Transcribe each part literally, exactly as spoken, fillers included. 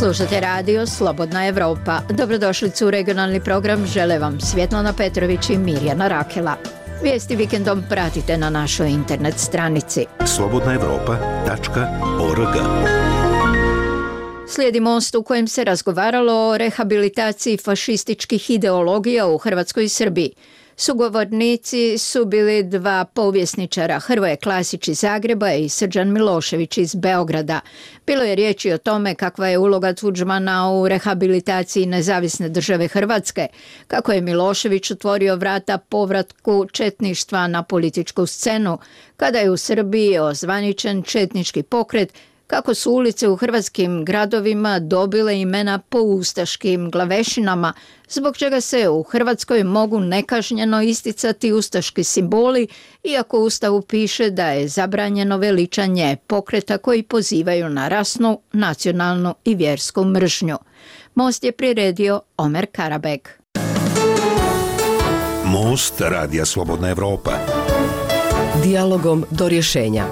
Slušate radio Slobodna Evropa. Dobrodošlicu u regionalni program žele vam Svjetlana Petrović i Mirjana Rakela. Vijesti vikendom pratite na našoj internet stranici slobodna evropa tačka org. Slijedi most u kojem se razgovaralo o rehabilitaciji fašističkih ideologija u Hrvatskoj i Srbiji. Sugovornici su bili dva povjesničara, Hrvoje Klasić iz Zagreba i Srđan Milošević iz Beograda. Bilo je riječi o tome kakva je uloga Tuđmana u rehabilitaciji nezavisne države Hrvatske, kako je Milošević otvorio vrata povratku četništva na političku scenu, kada je u Srbiji ozvaničen četnički pokret, kako su ulice u hrvatskim gradovima dobile imena po ustaškim glavešinama, zbog čega se u Hrvatskoj mogu nekažnjeno isticati ustaški simboli, iako u Ustavu piše da je zabranjeno veličanje pokreta koji pozivaju na rasnu, nacionalnu i vjersku mržnju. Most je priredio Omer Karabek. Most radija Slobodna Evropa. Dijalogom do rješenja.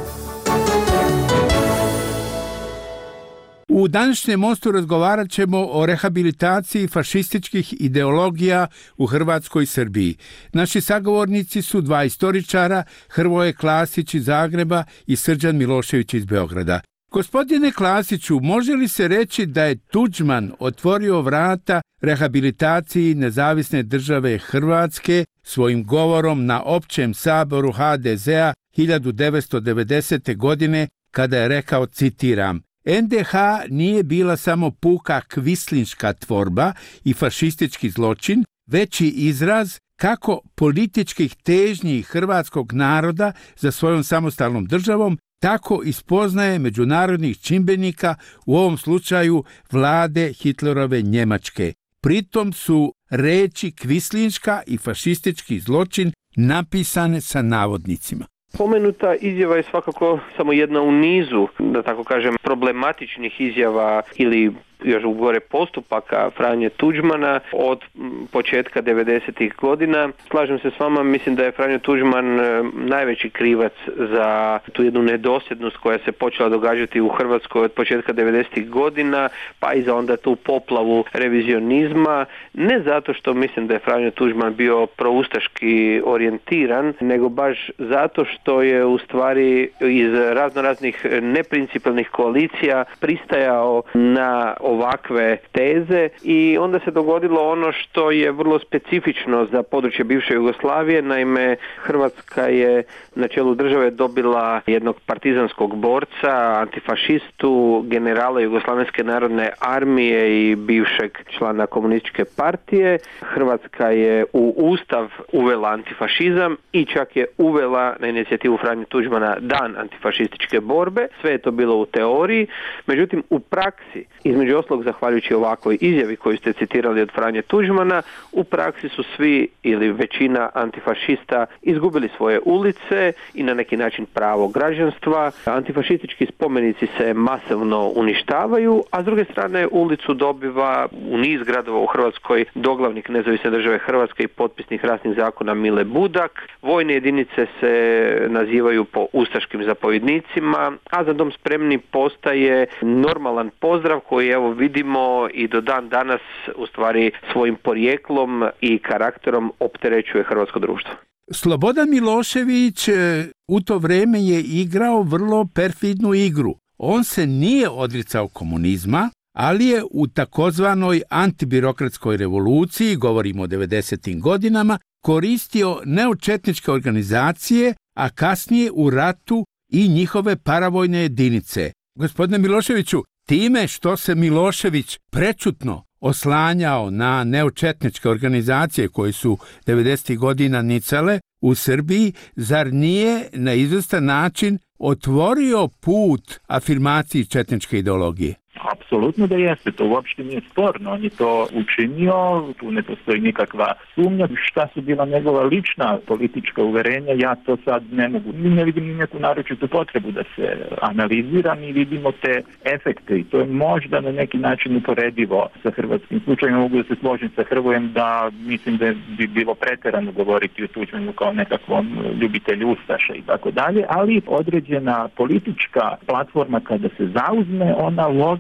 U današnjem mostu razgovarat ćemo o rehabilitaciji fašističkih ideologija u Hrvatskoj i Srbiji. Naši sagovornici su dva istoričara, Hrvoje Klasić iz Zagreba i Srđan Milošević iz Beograda. Gospodine Klasiću, može li se reći da je Tuđman otvorio vrata rehabilitaciji nezavisne države Hrvatske svojim govorom na općem saboru ha de zea hiljadu devetsto devedesete. godine kada je rekao, citiram: en de ha nije bila samo puka kvislinška tvorba i fašistički zločin, već i izraz kako političkih težnji hrvatskog naroda za svojom samostalnom državom, tako i spoznaje međunarodnih čimbenika, u ovom slučaju vlade Hitlerove Njemačke. Pritom su reči kvislinška i fašistički zločin napisane sa navodnicima. Pomenuta izjava je svakako samo jedna u nizu, da tako kažem, problematičnih izjava ili još gore postupaka Franje Tuđmana od početka devedesetih godina. Slažem se s vama, mislim da je Franjo Tuđman najveći krivac za tu jednu nedosljednost koja se počela događati u Hrvatskoj od početka devedesetih godina, pa i za onda tu poplavu revizionizma. Ne zato što mislim da je Franjo Tuđman bio proustaški orijentiran, nego baš zato što je u stvari iz razno raznih neprincipijelnih koalicija pristajao na ovakve teze i onda se dogodilo ono što je vrlo specifično za područje bivše Jugoslavije. Naime, Hrvatska je na čelu države dobila jednog partizanskog borca, antifašistu, generala Jugoslavenske narodne armije i bivšeg člana komunističke partije. Hrvatska je u Ustav uvela antifašizam i čak je uvela na inicijativu Franje Tuđmana dan antifašističke borbe. Sve je to bilo u teoriji, međutim u praksi, između ostalog zahvaljujući ovakvoj izjavi koju ste citirali od Franje Tuđmana, u praksi su svi ili većina antifašista izgubili svoje ulice i na neki način pravo građanstva. Antifašistički spomenici se masovno uništavaju, a s druge strane ulicu dobiva u niz gradova u Hrvatskoj doglavnik nezavisne države Hrvatske i potpisnik rasnih zakona Mile Budak. Vojne jedinice se nazivaju po ustaškim zapovjednicima, a Za dom spremni postaje normalan pozdrav koji evo vidimo i do dan danas u stvari svojim porijeklom i karakterom opterećuje hrvatsko društvo. Slobodan Milošević u to vrijeme je igrao vrlo perfidnu igru. On se nije odricao komunizma, ali je u takozvanoj antibirokratskoj revoluciji, govorimo o devedesetim godinama, koristio neočetničke organizacije, a kasnije u ratu i njihove paravojne jedinice. Gospodine Miloševiću, time što se Milošević prečutno oslanjao na neočetničke organizacije koje su devedesetih godina nicale u Srbiji, zar nije na izvestan način otvorio put afirmaciji četničke ideologije? Apsolutno da jeste, to uopšte nije sporno, on je to učinio, tu ne postoji nikakva sumnja. Šta su bila njegova lična politička uverenja, ja to sad ne mogu, ne vidim neku naročitu potrebu da se analizira, mi vidimo te efekte i to je možda na neki način uporedivo sa hrvatskim slučajem. Mogu da se složim sa Hrvojem da mislim da bi bilo preterano govoriti o Tuđmanu kao nekakvom ljubitelju ustaša i tako dalje, ali određena politička platforma kada se zauzme, ona logično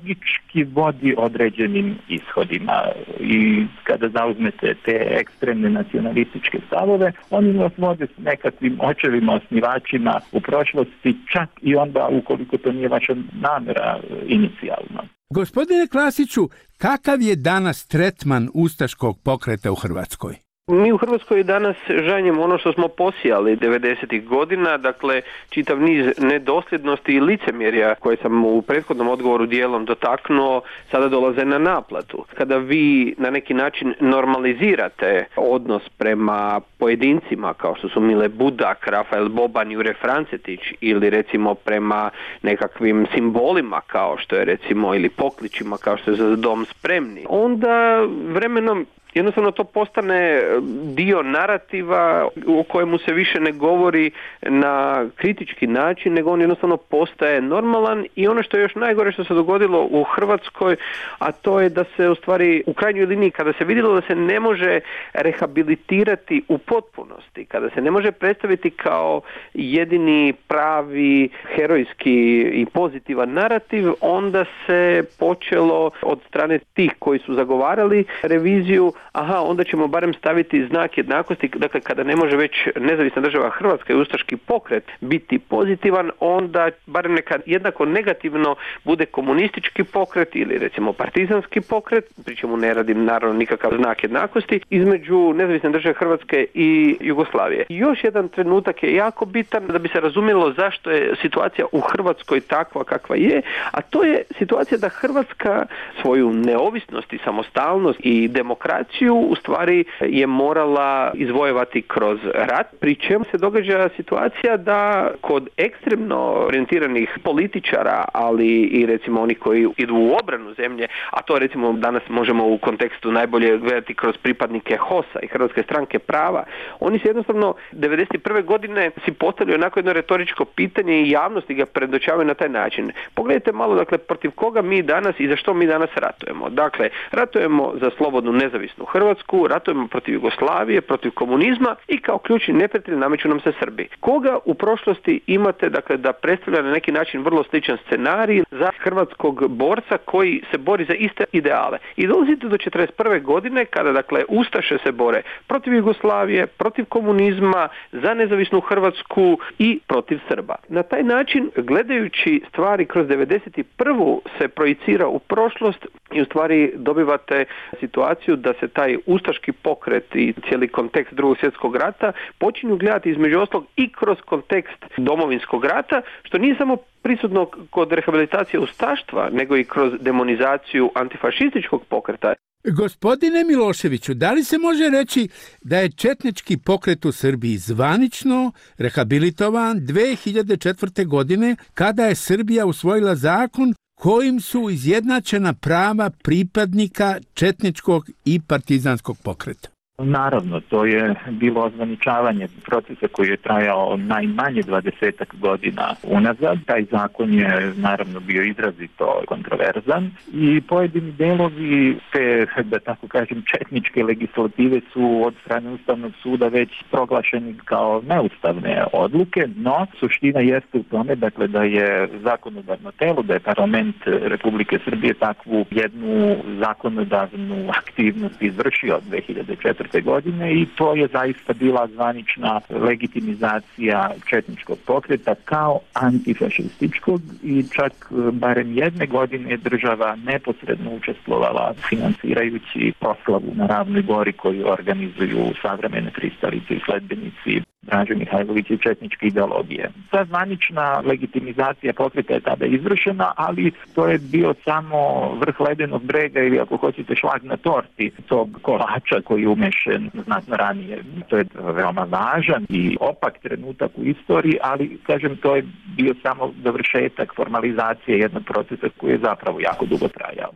logički vodi određenim ishodima i kada zauzmete te ekstremne nacionalističke stavove, oni vas vode s nekakvim očevima, osnivačima u prošlosti, čak i onda ukoliko to nije vaša namjera inicijalno. Gospodine Klasiću, kakav je danas tretman ustaškog pokreta u Hrvatskoj? Mi u Hrvatskoj danas žanjemo ono što smo posijali devedesetih godina, dakle čitav niz nedosljednosti i licemjerja koje sam u prethodnom odgovoru dijelom dotaknuo, sada dolaze na naplatu. Kada vi na neki način normalizirate odnos prema pojedincima kao što su Mile Budak, Rafael Boban, Jure Francetić ili recimo prema nekakvim simbolima kao što je recimo ili pokličima kao što je Za dom spremni, onda vremenom jednostavno to postane dio narativa u kojemu se više ne govori na kritički način, nego on jednostavno postaje normalan i ono što je još najgore što se dogodilo u Hrvatskoj, a to je da se u stvari u krajnjoj liniji kada se vidjelo da se ne može rehabilitirati u potpunosti, kada se ne može predstaviti kao jedini pravi herojski i pozitivan narativ, onda se počelo od strane tih koji su zagovarali reviziju, aha, onda ćemo barem staviti znak jednakosti, dakle kada ne može već nezavisna država Hrvatska i ustaški pokret biti pozitivan, onda barem neka jednako negativno bude komunistički pokret ili recimo partizanski pokret, pri čemu ne radim naravno nikakav znak jednakosti, između nezavisne države Hrvatske i Jugoslavije. Još jedan trenutak je jako bitan da bi se razumjelo zašto je situacija u Hrvatskoj takva kakva je, a to je situacija da Hrvatska svoju neovisnost i samostalnost i demokraciju u stvari je morala izvojevati kroz rat, pri čemu se događa situacija da kod ekstremno orijentiranih političara, ali i recimo oni koji idu u obranu zemlje, a to recimo danas možemo u kontekstu najbolje gledati kroz pripadnike H O S-a i Hrvatske stranke prava, oni se jednostavno devedeset prve godine si postavljaju onako jedno retoričko pitanje i javnosti ga predočavaju na taj način. Pogledajte malo, dakle, protiv koga mi danas i za što mi danas ratujemo. Dakle, ratujemo za slobodnu nezavisnu Hrvatsku, ratujemo protiv Jugoslavije, protiv komunizma i kao ključni neprijatelj nameću nam se Srbi. Koga u prošlosti imate, dakle, da predstavlja na neki način vrlo sličan scenarij za hrvatskog borca koji se bori za iste ideale. I dolazite do četrdeset prve godine kada, dakle, ustaše se bore protiv Jugoslavije, protiv komunizma, za nezavisnu Hrvatsku i protiv Srba. Na taj način, gledajući stvari kroz devedeset prvu se projicira u prošlost i u stvari dobivate situaciju da se taj ustaški pokret i cijeli kontekst Drugog svjetskog rata počinju gledati između ostalog i kroz kontekst Domovinskog rata, što nije samo prisutno kod rehabilitacije ustaštva, nego i kroz demonizaciju antifašističkog pokreta. Gospodine Miloševiću, da li se može reći da je četnički pokret u Srbiji zvanično rehabilitovan dve hiljade četvrte. godine kada je Srbija usvojila zakon kojim su izjednačena prava pripadnika četničkog i partizanskog pokreta? Naravno, to je bilo ozvaničavanje procesa koji je trajao najmanje dvadesetak godina unazad. Taj zakon je naravno bio izrazito kontroverzan i pojedini delovi te, da tako kažem, četničke legislative su od strane Ustavnog suda već proglašeni kao neustavne odluke, no suština jeste u tome, dakle, da je zakonodavno telo, da je parlament Republike Srbije takvu jednu zakonodavnu aktivnost izvršio od dve hiljade četvrte. godine i to je zaista bila zvanična legitimizacija četničkog pokreta kao antifašističkog i čak barem jedne godine država neposredno učestvovala finansirajući proslavu na Ravnoj Gori koju organizuju savremene pristalice i sledbenici Draže Mihajlovića i četničke ideologije. Ta zvanična legitimizacija pokreta je tada izvršena, ali to je bio samo vrh ledenog brega ili ako hoćete šlag na torti tog kolača koji je umešen znatno ranije. To je veoma važan i opak trenutak u istoriji, ali kažem to je bio samo dovršetak formalizacije jednog procesa koji je zapravo jako dugo trajao.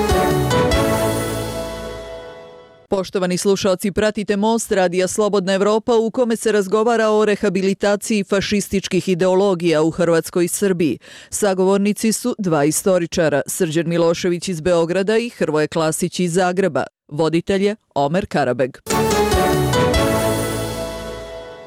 Poštovani slušalci, pratite Most Radija Slobodna Evropa u kome se razgovara o rehabilitaciji fašističkih ideologija u Hrvatskoj i Srbiji. Sagovornici su dva istoričara, Srđan Milošević iz Beograda i Hrvoje Klasić iz Zagreba. Voditelj je Omer Karabeg.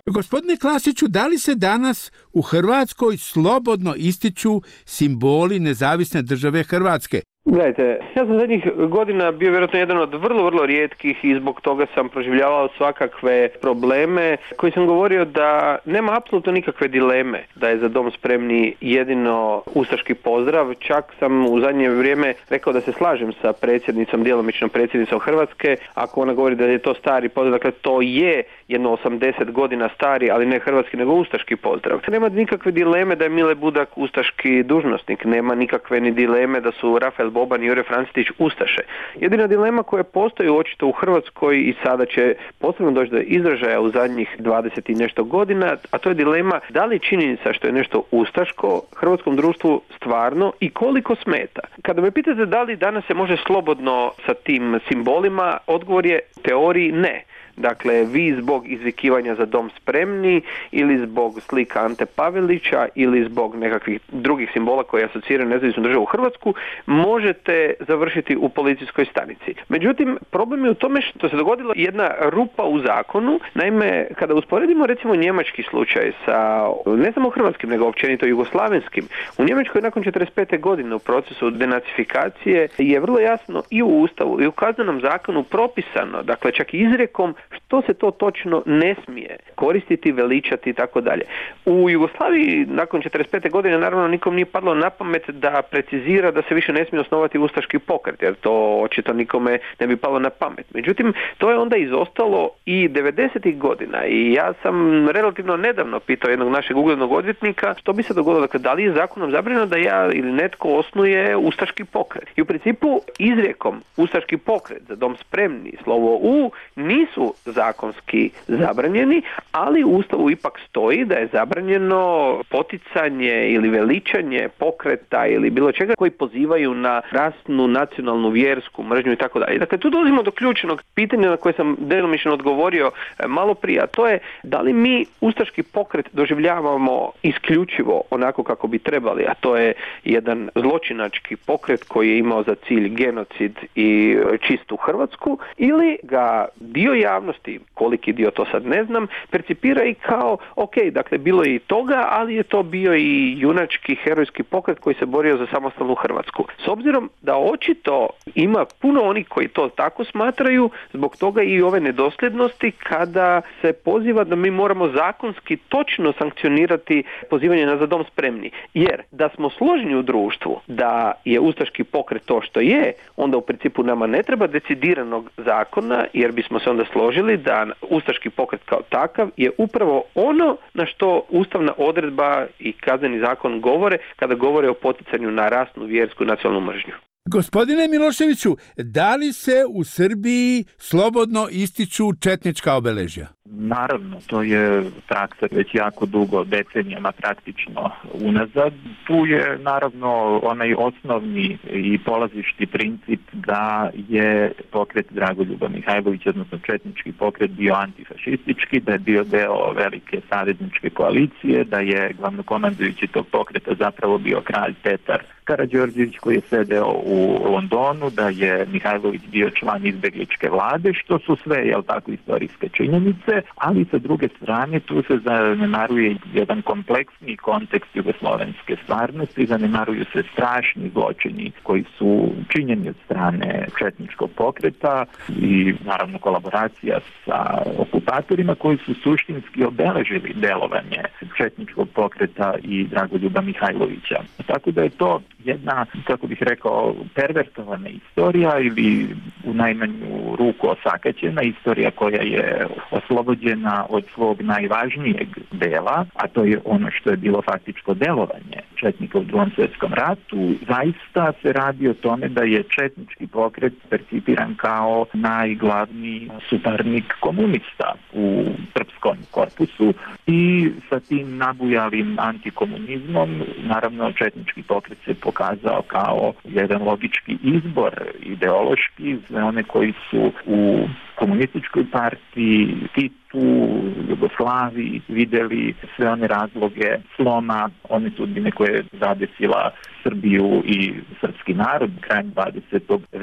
Gospodine Klasiću, da li se danas u Hrvatskoj slobodno ističu simboli nezavisne države Hrvatske? Gledajte, ja sam zadnjih godina bio vjerojatno jedan od vrlo, vrlo rijetkih i zbog toga sam proživljavao svakakve probleme koji sam govorio da nema apsolutno nikakve dileme da je Za dom spremni jedino ustaški pozdrav. Čak sam u zadnje vrijeme rekao da se slažem sa predsjednicom, djelomično predsjednicom Hrvatske, ako ona govori da je to stari pozdrav, dakle to je jedno osamdeset godina stari, ali ne hrvatski nego ustaški pozdrav. Nema nikakve dileme da je Mile Budak ustaški dužnosnik, nema nikakve ni dileme da su Rafael Boban i Jure Francetić ustaše. Jedina dilema koja postoji očito u Hrvatskoj i sada će posebno doći do izražaja u zadnjih dvadeset i nešto godina, a to je dilema da li činjenica što je nešto ustaško hrvatskom društvu stvarno i koliko smeta. Kada me pitate da li danas se može slobodno sa tim simbolima, odgovor je u teoriji ne. Dakle, vi zbog izvikivanja Za dom spremni ili zbog slika Ante Pavelića ili zbog nekakvih drugih simbola koji asociraju nezavisnu državu Hrvatsku možete završiti u policijskoj stanici. Međutim, problem je u tome što se dogodila jedna rupa u zakonu. Naime, kada usporedimo recimo njemački slučaj sa ne samo hrvatskim nego općenito jugoslavenskim, u Njemačkoj nakon četrdeset pete godine u procesu denacifikacije je vrlo jasno i u Ustavu i u kaznenom zakonu propisano, dakle čak i izrijekom, što se to točno ne smije koristiti, veličati i tako dalje. U Jugoslaviji nakon četrdeset pete godine naravno nikom nije padlo na pamet da precizira da se više ne smije osnovati ustaški pokret, jer to očito nikome ne bi palo na pamet. Međutim, to je onda izostalo i devedesetih godina i ja sam relativno nedavno pitao jednog našeg uglednog odvjetnika što bi se dogodilo, dakle da li je zakonom zabranjeno da ja ili netko osnuje ustaški pokret. I u principu izrijekom ustaški pokret, Za dom spremni, slovo U, nisu zakonski zabranjeni, ali u Ustavu ipak stoji da je zabranjeno poticanje ili veličanje pokreta ili bilo čega koji pozivaju na rasnu, nacionalnu, vjersku mržnju i tako dalje. Dakle, tu dolazimo do ključnog pitanja na koje sam djelomično odgovorio malo prije, a to je da li mi ustaški pokret doživljavamo isključivo onako kako bi trebali, a to je jedan zločinački pokret koji je imao za cilj genocid i čistu Hrvatsku, ili ga dio javnosti, koliki dio to sad ne znam, percipira i kao, ok, dakle bilo je i toga, ali je to bio i junački herojski pokret koji se borio za samostalnu Hrvatsku. S obzirom da očito ima puno onih koji to tako smatraju, zbog toga i ove nedosljednosti kada se poziva da mi moramo zakonski točno sankcionirati pozivanje na Za dom spremni. Jer da smo složni u društvu da je ustaški pokret to što je, onda u principu nama ne treba decidiranog zakona, jer bismo se onda složili da ustaški pokret kao takav je upravo ono na što ustavna odredba i kazneni zakon govore kada govore o poticanju na rasnu, vjersku i nacionalnu mržnju. Gospodine Miloševiću, da li se u Srbiji slobodno ističu četnička obeležja? Naravno, to je praksa već jako dugo, decenijama praktično unazad. Tu je naravno onaj osnovni i polazišti princip da je pokret Dragoljuba Mihajlovića, odnosno četnički pokret, bio antifašistički, da je bio deo velike savezničke koalicije, da je glavnokomandujući tog pokreta zapravo bio kralj Petar Karađorđević koji je sedeo u Londonu, da je Mihajlović bio član izbjegličke vlade, što su sve, jel tako, istorijske činjenice, ali sa druge strane tu se zanemaruje jedan kompleksni kontekst jugoslovenske stvarnosti, zanemaruju se strašni zločini koji su činjeni od strane četničkog pokreta i naravno kolaboracija sa okupatorima koji su suštinski obeležili delovanje četničkog pokreta i Dragoljuba Mihajlovića. Tako da je to jedna, kako bih rekao, pervertovana istorija ili u najmanju ruku osakaćena istorija koja je oslobođena od svog najvažnijeg dela, a to je ono što je bilo faktičko delovanje četnika u Drugom svjetskom ratu. Zaista se radi o tome da je četnički pokret percipiran kao najglavniji suparnik komunista u srpskom korpusu i sa tim nabujalim antikomunizmom naravno četnički pokret se pokazao kao jedan logički izbor ideološki za one koji su u komunističkoj partiji, Titu, Jugoslaviji vidjeli sve one razloge sloma, one sudbine koje je zadesila Srbiju i srpski narod krajem dvadesetog veka.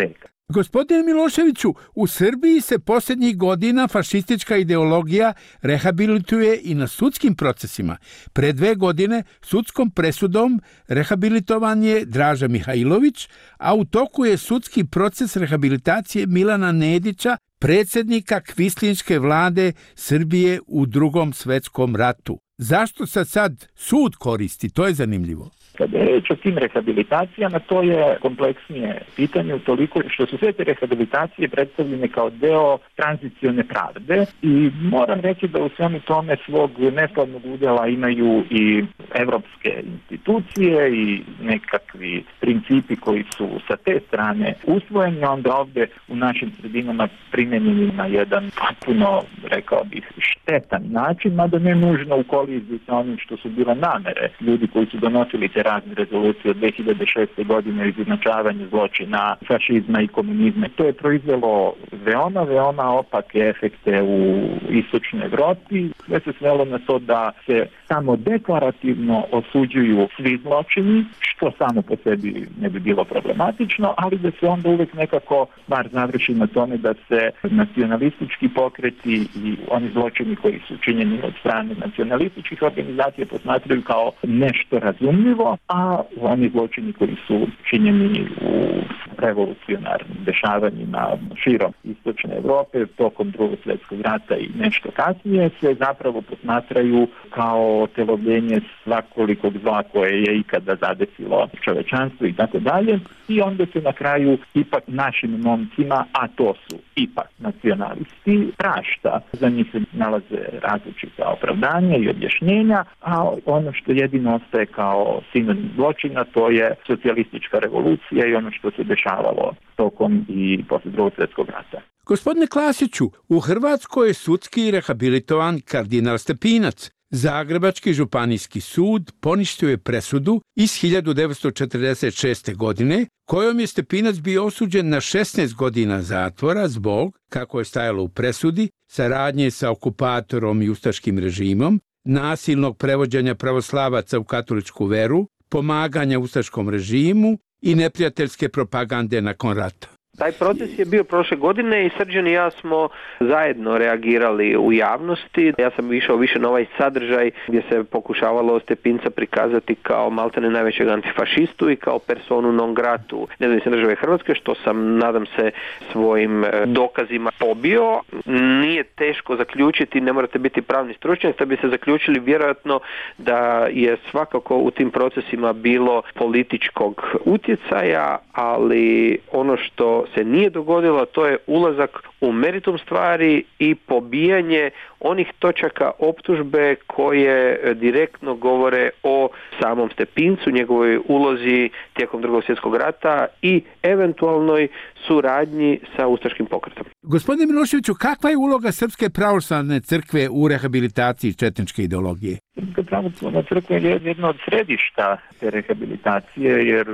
Gospodine Miloševiću, u Srbiji se posljednjih godina fašistička ideologija rehabilituje i na sudskim procesima. Pre dve godine sudskom presudom rehabilitovan je Draža Mihajlović, a u toku je sudski proces rehabilitacije Milana Nedića, predsjednika kvislinške vlade Srbije u Drugom svetskom ratu. Zašto se sad sud koristi? To je zanimljivo. Kada je reč o tim rehabilitacijama, to je kompleksnije pitanje toliko što su sve te rehabilitacije predstavljene kao deo tranzicione pravde i moram reći da u svemu tome svog neslavnog udjela imaju i evropske institucije i nekakvi principi koji su sa te strane usvojeni, onda ovdje u našim sredinama primjenjeni na jedan potpuno, rekao bih, štetan način, mada ne nužno u koliziji sa onim što su bile namere ljudi koji su donosili te razne rezolucije od dve hiljade šeste. godine izjednačavanje zločina, fašizma i komunizma. To je proizvelo veoma, veoma opake efekte u istočnoj Evropi. Sve se svelo na to da se samo deklarativno osuđuju svi zločini, što samo po sebi ne bi bilo problematično, ali da se onda uvek nekako bar završi na tome da se nacionalistički pokreti i oni zločini koji su činjeni od strane nacionalističkih organizacija posmatraju kao nešto razumljivo, a oni zločini koji su činjeni u revolucionarnim dešavanjima širom istočne Evrope tokom Drugog svjetskog rata i nešto kasnije se zapravo posmatraju kao telovljenje svakolikog zla koje je ikada zadesilo čovečanstvo i tako dalje. I onda se na kraju ipak našim momcima, a to su ipak nacionalisti, prašta. Za njih se nalaze različita opravdanja i objašnjenja, a ono što jedino ostaje kao sinonim zločina, to je socijalistička revolucija i ono što se dešavalo tokom i posle Drugog svjetskog rata. Gospodine Klasiću, u Hrvatskoj je sudski rehabilitovan kardinal Stepinac. Zagrebački županijski sud poništio je presudu iz hiljadu devetsto četrdeset šeste. godine, kojom je Stepinac bio osuđen na šesnaest godina zatvora zbog, kako je stajalo u presudi, saradnje sa okupatorom i ustaškim režimom, nasilnog prevođenja pravoslavaca u katoličku veru, pomaganja ustaškom režimu i neprijateljske propagande nakon rata. Taj proces je bio prošle godine i Srđan i ja smo zajedno reagirali u javnosti. Ja sam išao više na ovaj sadržaj gdje se pokušavalo Stepinca prikazati kao maltene najvećeg antifašistu i kao personu non gratu nezavisne države Hrvatske, što sam, nadam se, svojim dokazima pobio. Nije teško zaključiti, ne morate biti pravni stručnjak, da bi se zaključili vjerojatno da je svakako u tim procesima bilo političkog utjecaja, ali ono što se nije dogodilo, to je ulazak u meritum stvari i pobijanje onih točaka optužbe koje direktno govore o samom Stepincu, njegovoj ulozi tijekom Drugog svjetskog rata i eventualnoj suradnji sa ustaškim pokretom. Gospodine Miloševiću, kakva je uloga Srpske pravoslavne crkve u rehabilitaciji četničke ideologije? Srpska pravoslavna crkva je jedno od središta te rehabilitacije, jer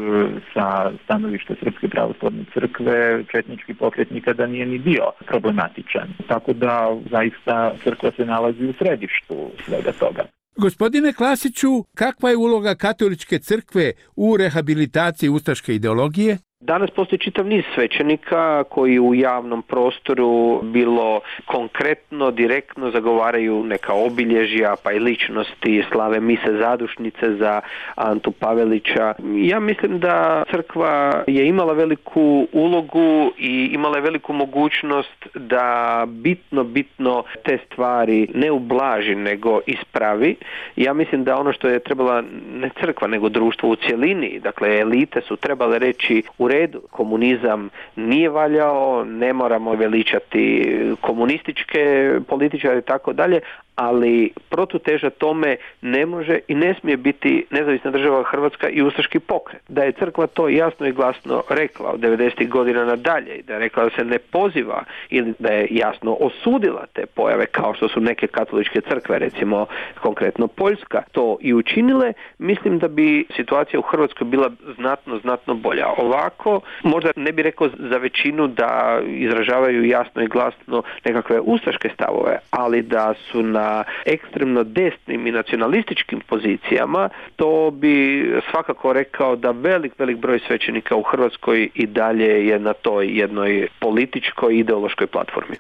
sa stanovišta Srpske pravoslavne crkve četnički pokret nikada nije ni bio problematičan. Tako da zaista crkva se nalazi u središtu svega toga. Gospodine Klasiću, kakva je uloga katoličke crkve u rehabilitaciji ustaške ideologije? Danas postoji čitav niz svećenika koji u javnom prostoru bilo konkretno, direktno zagovaraju neka obilježja pa i ličnosti, slave mise zadušnice za Antu Pavelića. Ja mislim da crkva je imala veliku ulogu i imala je veliku mogućnost da bitno, bitno te stvari ne ublaži nego ispravi. Ja mislim da ono što je trebala ne crkva nego društvo u cjelini, dakle elite su trebale reći u redu, komunizam nije valjao, ne moramo veličati komunističke političare i tako dalje, ali protuteža tome ne može i ne smije biti nezavisna država Hrvatska i ustaški pokret. Da je crkva to jasno i glasno rekla od devedesetih godina nadalje i da je rekla da se ne poziva ili da je jasno osudila te pojave kao što su neke katoličke crkve, recimo konkretno Poljska, to i učinile, mislim da bi situacija u Hrvatskoj bila znatno, znatno bolja. Ovako, možda ne bi rekao za većinu da izražavaju jasno i glasno nekakve ustaške stavove, ali da su na na ekstremno desnim i nacionalističkim pozicijama, to bi svakako rekao da velik, velik broj svećenika u Hrvatskoj i dalje je na toj jednoj političkoj i ideološkoj platformi.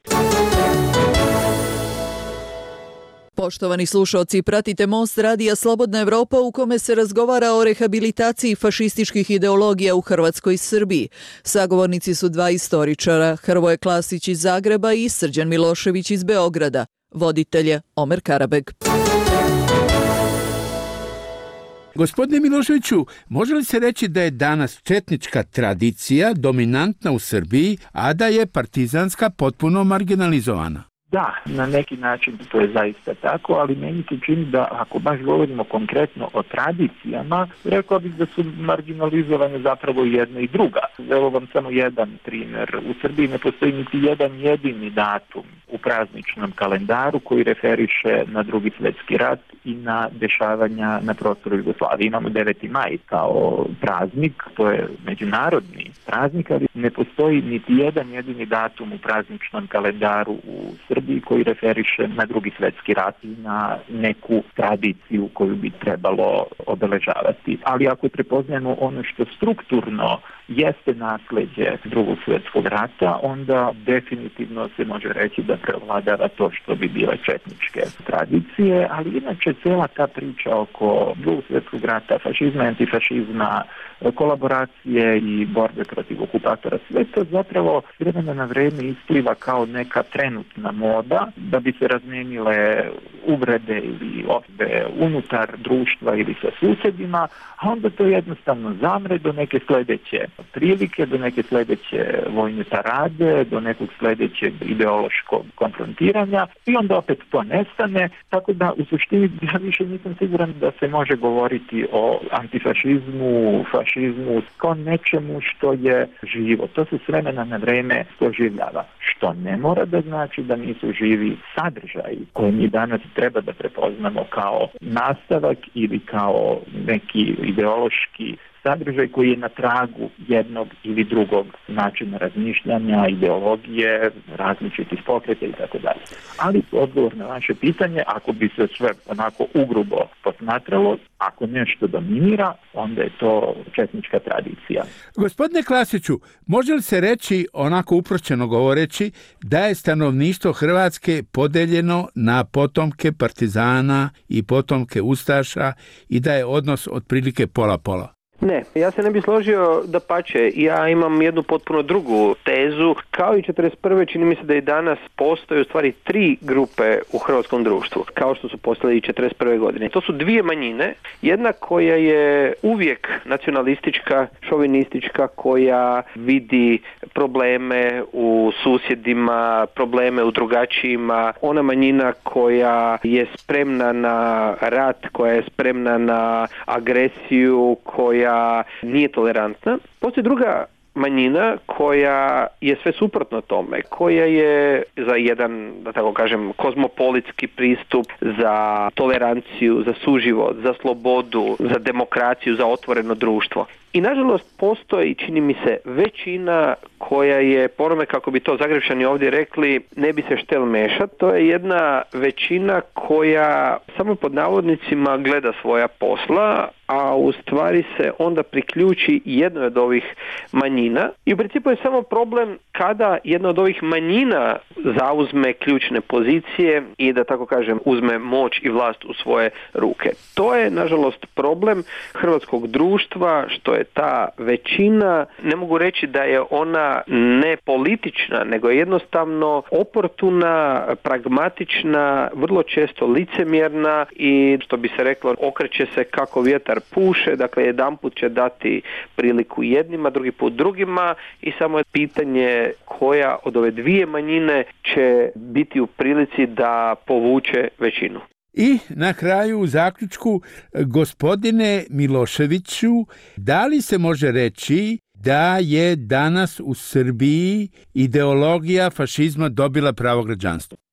Poštovani slušalci, pratite Most radija Slobodna Evropa u kome se razgovara o rehabilitaciji fašističkih ideologija u Hrvatskoj i Srbiji. Sagovornici su dva istoričara, Hrvoje Klasić iz Zagreba i Srđan Milošević iz Beograda. Voditelj je Omer Karabeg. Gospodine Miloševiću, može li se reći da je danas četnička tradicija dominantna u Srbiji, a da je partizanska potpuno marginalizovana? Da, na neki način to je zaista tako, ali meni se čini da ako baš govorimo konkretno o tradicijama, rekao bih da su marginalizovane zapravo jedna i druga. Evo vam samo jedan primjer. U Srbiji ne postoji niti jedan jedini datum u prazničnom kalendaru koji referiše na Drugi svjetski rat i na dešavanja na prostoru Jugoslavije. Imamo deveti maj kao praznik, to je međunarodni praznik, ali ne postoji niti jedan jedini datum u prazničnom kalendaru u Srbiji koji referiše na Drugi svjetski rat i na neku tradiciju koju bi trebalo obeležavati. Ali ako prepoznajemo ono što strukturno jeste nasljeđe Drugog svjetskog rata, onda definitivno se može reći da prevladava to što bi bile četničke tradicije, ali inače cijela ta priča oko Drugog svjetskog rata, fašizma, antifašizma, kolaboracije i borbe protiv okupatora, sve to zapravo s vremena na vrijeme ispliva kao neka trenutna moda da bi se razmijenile uvrede ili osve unutar društva ili sa susjedima, a onda to jednostavno zamre do neke sljedeće prilike, do neke sljedeće vojne parade, do nekog sljedećeg ideološkog konfrontiranja i onda opet to nestane, tako da u suštini ja više nisam siguran da se može govoriti o antifašizmu, fašizmu kao nečemu što je živo. To se s vremena na vrijeme oživljava, što ne mora da znači da nisu živi sadržaji koje mi danas treba da prepoznamo kao nastavak ili kao neki ideološki sadržaj koji je na tragu jednog ili drugog načina razmišljanja, ideologije, različitih pokreta i tako dalje. Ali odgovor na vaše pitanje, ako bi se sve onako ugrubo posmatralo, ako nešto dominira, onda je to četnička tradicija. Gospodine Klasiću, može li se reći, onako uprošćeno govoreći, da je stanovništvo Hrvatske podeljeno na potomke partizana i potomke ustaša i da je odnos otprilike pola-pola? Ne, ja se ne bi složio, dapače, ja imam jednu potpuno drugu tezu. Kao i četrdeset prve čini mi se da i danas postoje u stvari tri grupe u hrvatskom društvu, kao što su postale i četrdeset prve godine. To su dvije manjine, jedna koja je uvijek nacionalistička, šovinistička, koja vidi probleme u susjedima, probleme u drugačijima, ona manjina koja je spremna na rat, koja je spremna na agresiju, koja nije tolerantna. Postoji druga manjina koja je sve suprotno tome, koja je za jedan, da tako kažem, kozmopolitski pristup, za toleranciju, za suživot, za slobodu, za demokraciju, za otvoreno društvo. I nažalost postoji, čini mi se, većina koja je, po onome kako bi to Zagrepčani ovdje rekli, ne bi se štel mešat. To je jedna većina koja samo pod navodnicima gleda svoja posla, a u stvari se onda priključi jednoj od ovih manjina. I u principu je samo problem kada jedna od ovih manjina zauzme ključne pozicije i, da tako kažem, uzme moć i vlast u svoje ruke. To je, nažalost, problem hrvatskog društva, što je ta većina, ne mogu reći da je ona ne politična, nego je jednostavno oportuna, pragmatična, vrlo često licemjerna i, što bi se reklo, okreće se kako vjetar puše, dakle jedanput će dati priliku jednima, drugi put drugima i samo je pitanje koja od ove dvije manjine će biti u prilici da povuče većinu. I na kraju u zaključku, gospodine Miloševiću, da li se može reći da je danas u Srbiji ideologija fašizma dobila pravo građanstvo?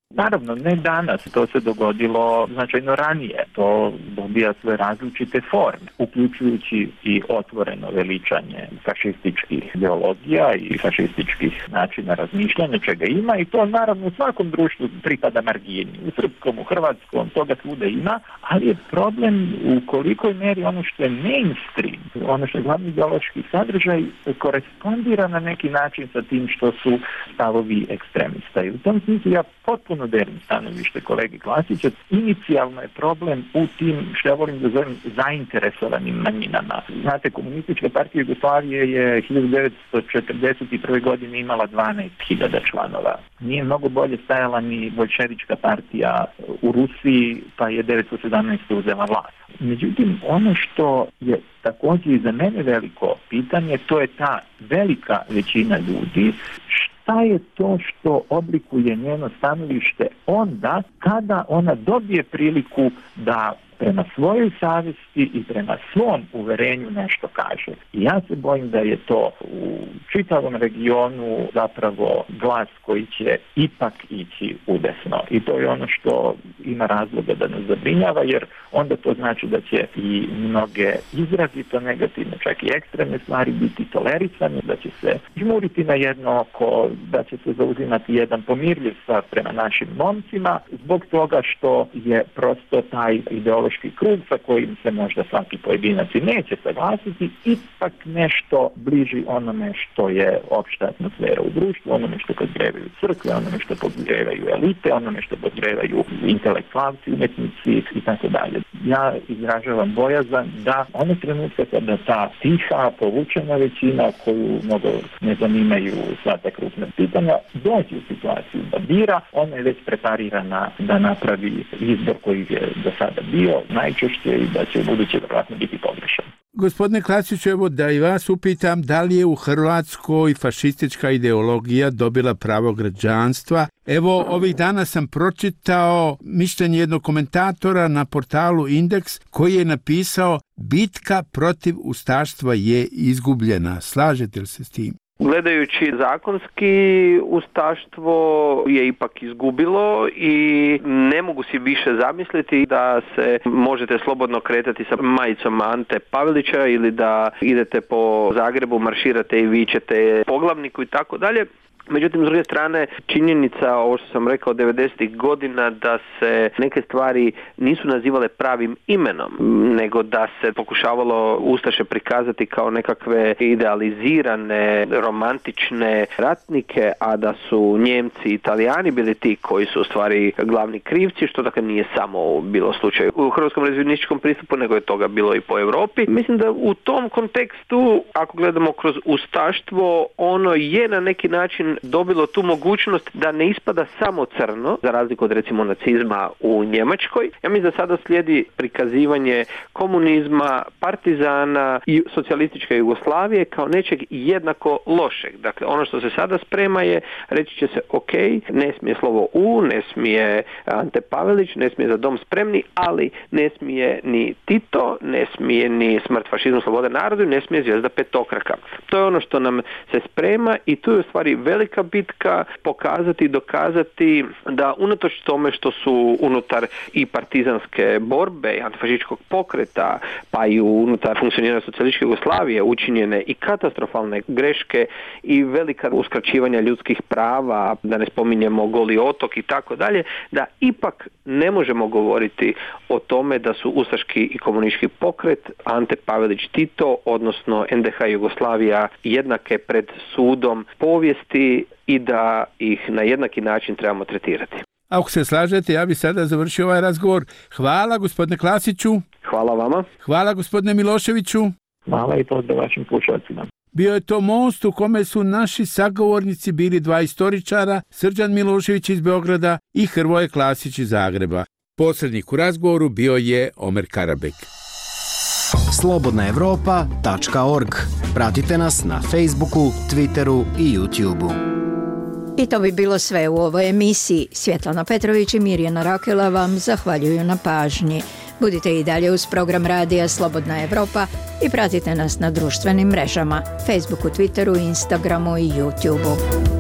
Naravno, ne danas, to se dogodilo značajno ranije. To dobija sve različite forme, uključujući i otvoreno veličanje fašističkih ideologija i fašističkih načina razmišljanja, čega ima, i to naravno u svakom društvu pripada margini. U srpskom, u hrvatskom, toga svuda ima, ali je problem u kolikoj meri ono što je mainstream, ono što je glavni ideološki sadržaj, korespondira na neki način sa tim što su stavovi ekstremista. I u tom smislu ja potpuno delim stanovište kolege Klasića. Inicijalno je problem u tim, što ja volim da zovem, zainteresovanim manjinama. Znate, Komunistička partija Jugoslavije je hiljadu devetsto četrdeset prve. godine imala dvanaest hiljada članova. Nije mnogo bolje stajala ni Boljševička partija u Rusiji, pa je devetsto sedamnaeste. uzela vlast. Međutim, ono što je također i za mene veliko pitanje, to je ta velika većina ljudi. Šta je to što oblikuje njeno stanovište onda kada ona dobije priliku da prema svojoj savjesti i prema svom uverenju nešto kaže. I ja se bojim da je to u čitavom regionu zapravo glas koji će ipak ići udesno. I to je ono što ima razloga da nas zabrinjava, jer onda to znači da će i mnoge izrazito negativne, čak i ekstremne stvari biti tolerisane, da će se žmuriti na jedno oko, da će se zauzimati jedan pomirljiv stav prema našim momcima, zbog toga što je prosto taj ideološki krug sa kojim se možda svaki pojedinac i neće saglasiti, ipak nešto bliži onome što je opšta atmosfera u društvu, onome što podgrevaju crkve, onome što podgrevaju elite, onome što podgrevaju intelektualci, umetnici i tako dalje. Ja izražavam bojazan da one trenutka kada ta tiha, povučena većina koju mnogo ne zanimaju sva ta krupna pitanja, dođe u situaciju da bira, ona je već preparirana da napravi izbor koji je do sada bio najčešće i da će u buduće vjerojatno biti pogrešan. Gospodine Klasiću, evo da i vas upitam, da li je u Hrvatskoj fašistička ideologija dobila pravo građanstva? Evo, ovih dana sam pročitao mišljenje jednog komentatora na portalu Indeks koji je napisao: bitka protiv ustaštva je izgubljena. Slažete li se s tim? Gledajući zakonski, ustaštvo je ipak izgubilo i ne mogu si više zamisliti da se možete slobodno kretati sa majicom Ante Pavelića ili da idete po Zagrebu, marširate i vičete poglavniku i tako dalje. Međutim, s druge strane, činjenica, ovo što sam rekao, devedesetih godina, da se neke stvari nisu nazivale pravim imenom, nego da se pokušavalo ustaše prikazati kao nekakve idealizirane, romantične ratnike, a da su Njemci i Italijani bili ti koji su u stvari glavni krivci, što dakle nije samo bilo slučaj u hrvatskom revizijonističkom pristupu, nego je toga bilo i po Europi. Mislim da u tom kontekstu, ako gledamo kroz ustaštvo, ono je na neki način dobilo tu mogućnost da ne ispada samo crno, za razliku od recimo nacizma u Njemačkoj. Ja mislim da sada slijedi prikazivanje komunizma, partizana i socijalističke Jugoslavije kao nečeg jednako lošeg. Dakle, ono što se sada sprema je, reći će se, ok, ne smije slovo U, ne smije Ante Pavelić, ne smije Za dom spremni, ali ne smije ni Tito, ne smije ni smrt fašizmu, slobode narodu, ne smije zvijezda petokraka. To je ono što nam se sprema i tu je u stvari velika bitka pokazati i dokazati da unatoč tome što su unutar i partizanske borbe i antifašističkog pokreta, pa i unutar funkcioniranja socijalističke Jugoslavije učinjene i katastrofalne greške i velika uskraćivanja ljudskih prava, da ne spominjemo Goli otok i tako dalje, da ipak ne možemo govoriti o tome da su ustaški i komunistički pokret, Ante Pavelić, Tito, odnosno en de ha Jugoslavija jednake pred sudom povijesti i da ih na jednaki način trebamo tretirati. Ako se slažete, ja bih sada završio ovaj razgovor. Hvala gospodine Klasiću. Hvala vama. Hvala gospodine Miloševiću. Hvala i pozdrav vašim slušalcima. Bio je to most u kome su naši sagovornici bili dva istoričara, Srđan Milošević iz Beograda i Hrvoje Klasić iz Zagreba. Posrednik u razgovoru bio je Omer Karabek. slobodna evropa tačka org. Pratite nas na Facebooku, Twitteru i YouTubeu. I to bi bilo sve u ovoj emisiji. Svjetlana Petrović i Mirjana Rakela vam zahvaljuju na pažnji. Budite i dalje uz program radija Slobodna Evropa i pratite nas na društvenim mrežama, Facebooku, Twitteru, Instagramu i YouTubeu.